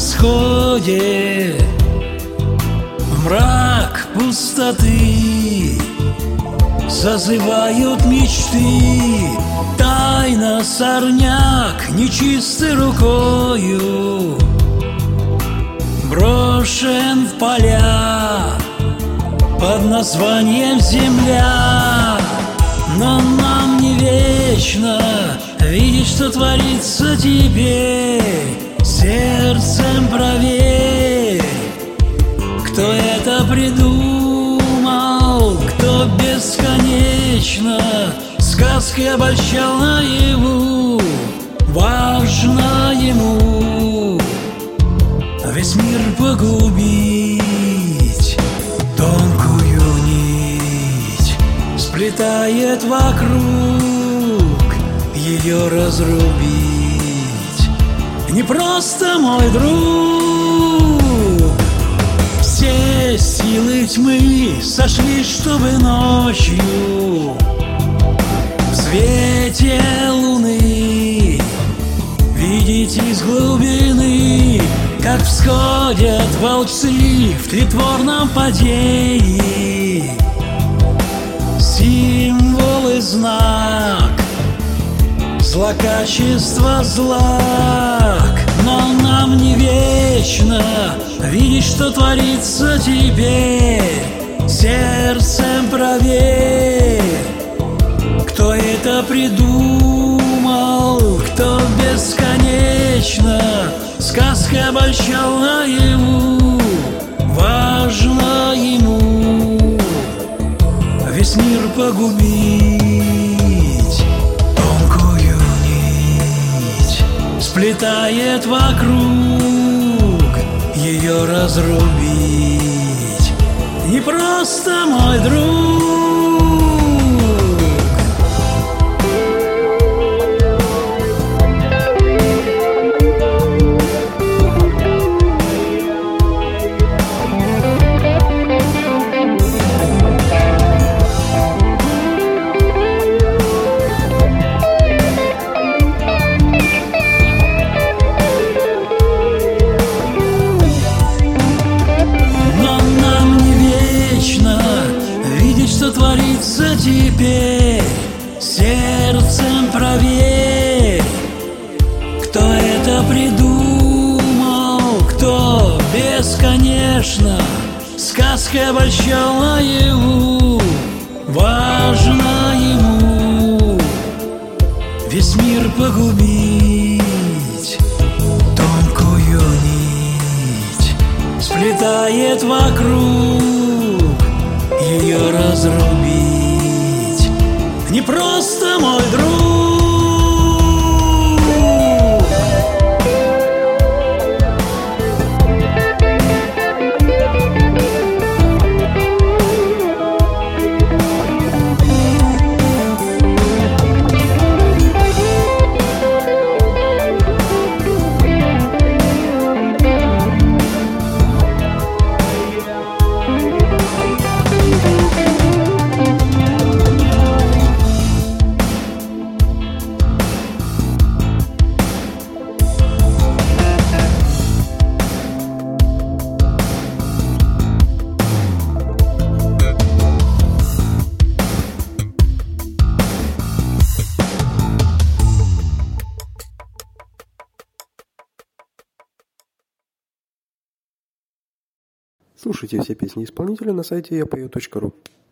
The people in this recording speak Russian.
исходе, мрак пустоты зазывают мечты. Тайно сорняк нечистой рукою брошен в поля под названием земля. Но нам не вечно видеть, что творится теперь. Сердцем проверь, кто это придумал, кто бесконечно сказкой обольщал наяву. Важно ему весь мир погубить, тонкую нить сплетает вокруг, ее разрубить непросто, мой друг. Все силы тьмы сошлись, чтобы ночью в свете луны видеть из глубины, как всходят волчцы в тлетворном падении. Символ и знак злокачества злак. Но нам не вечно видеть, что творится теперь. Сердцем проверь, кто это придумал, кто бесконечно сказкой обольщал наяву. Важно ему весь мир погубить, тонкую нить сплетает вокруг, ее разрубить непросто, мой друг. Что творится теперь, сердцем проверь, кто это придумал, кто бесконечно сказкой обольщал наяву. Важно ему весь мир погубить, тонкую нить сплетает вокруг, ее разрубить непросто, мой друг. Слушайте все песни исполнителя на сайте yapою.ru.